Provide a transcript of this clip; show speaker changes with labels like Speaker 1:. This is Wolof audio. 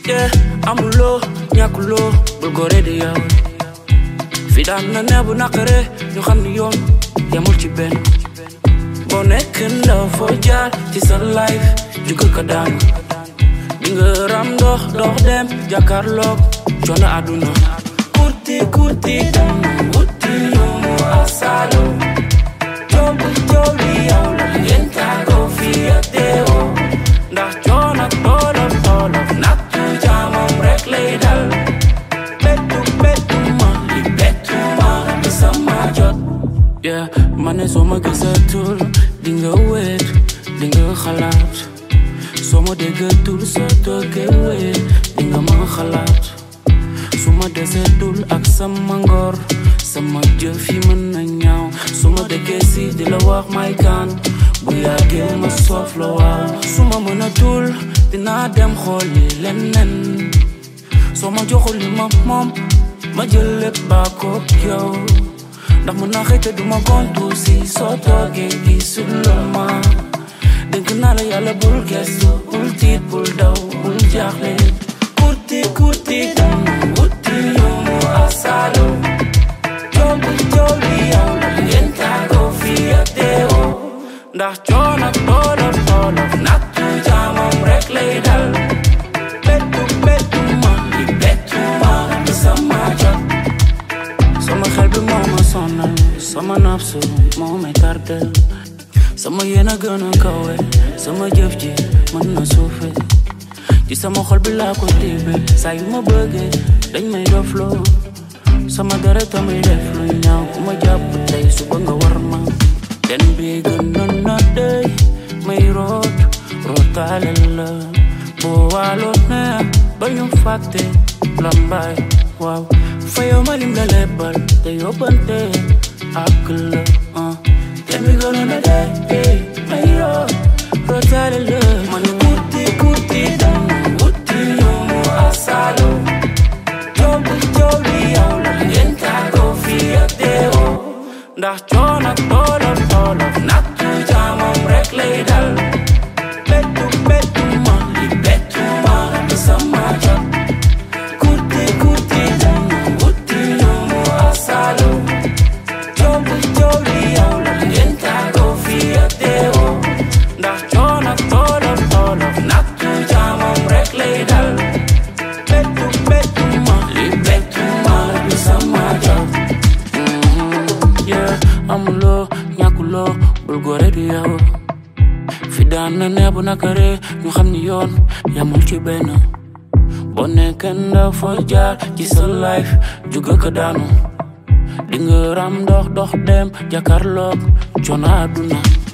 Speaker 1: Yeah, amuloo ñàkkuloo bul gore di yow fi daan na neebu naqare ñu xam ni yoon yamul ci benn boo nekk ndaw foo jaar ci sa life juga ka daanu di nga ram dox dem jàkkaarloog coono àdduna kurti dem wuti yoonu asalo joobi yow la ngeen tàggoo fii ak deewoo ndax coono ak tolof nattu jaamam rek lay dal bettu ma bi sama jot yeah ma ne soo ma gisatul di nga wéet di nga xalaat soo ma déggatul soo toogee wéet di nga ma xalaat su ma desetul ak sama ngor sama jëf yi mën na ñaaw su ma déggee si di la wax may kan bu yàggee ma soof la waaw su ma mënatul dinaa dem xool yi leneen soo ma joxul li ma moom ma jël lépp baa ko yow ndax mën naa xëy te duma gontu si soo toogee gisuloo ma dénk naa la yàlla bul gestu bul tiit bul daw bul jaaxle kurti dem wuti yoonu asalo joobi yow la ngeen tàggoo fii ak deewoo ndax coono ak tolof nattu jaamam rek lay dal bettu ma bi sama jot sama xel bi moo ma sonal sama nafsu moo may tardel sama yéen a gën a kawe sama jëf ji mën na suufe ci sama xol bi laa ko tiibe saa yu ma bëggee dañ may dofloo sama deret tamay def lu ñaaw ku ma jàpp tey suba nga war ma den bi gën na dey may rootaale la boo waaloon ne ba ñu fàtte lambaay waaw fayoo ma lim la lebal te yóbbante ak la den bi gën na dey may rootaale la man kurti dem wuti yoonu asalo joobi yow la ngeen tàggoo fii ak deewoo ndax coono ak tolof nattu jaamam rek lay dal bettu ma bi sama jot kurti dem wuti yoonu asalo joobi yow la ngeen tàggoo fii ak deewoo ndax coono ak tolof nattu jaamam rek lay dal bettu ma bi sama jot yeah amuloo ñàkkuloo bul gore di yow fi daan na neebu nakare ñu xam ni yoon yamul ci benn boo nekkee ndaw foo jaar ci sa life juga ka daanu di nga ram dox dem jàkkaarloog coono àdduna